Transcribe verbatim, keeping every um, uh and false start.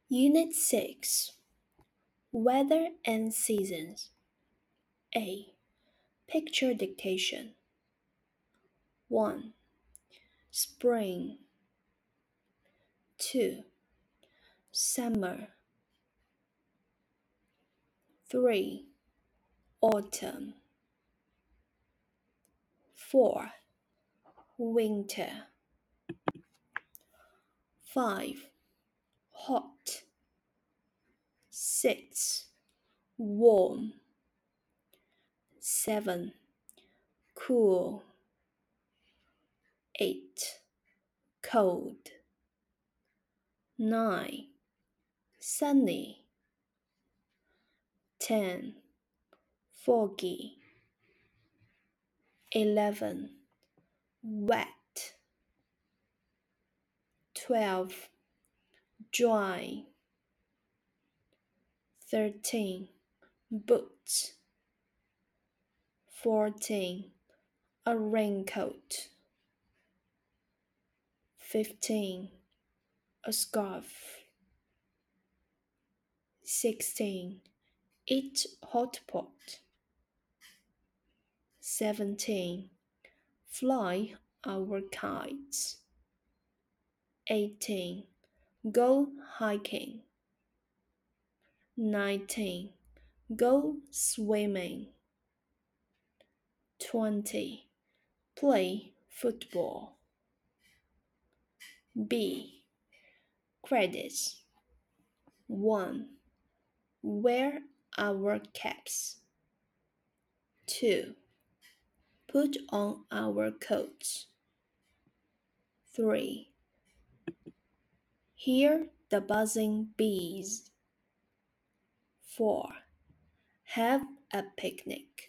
Unit six Weather and Seasons. A. Picture dictation. one. Spring. two. Summer. three. Autumn. four. Winter. five. Hot. six. Warm. seven. Cool. eight. Cold. nine. Sunny. ten. Foggy. eleven. Wet. twelve. Dry. thirteen. Boots. fourteen. A raincoat. fifteen. A scarf. sixteen. Eat hot pot. seventeen. Fly our kites. eighteen. Go hiking. nineteen. Go swimming. twenty. Play football. B. Credits. one. Wear our caps. two. Put on our coats. three. Hear the buzzing bees. four. Have a picnic.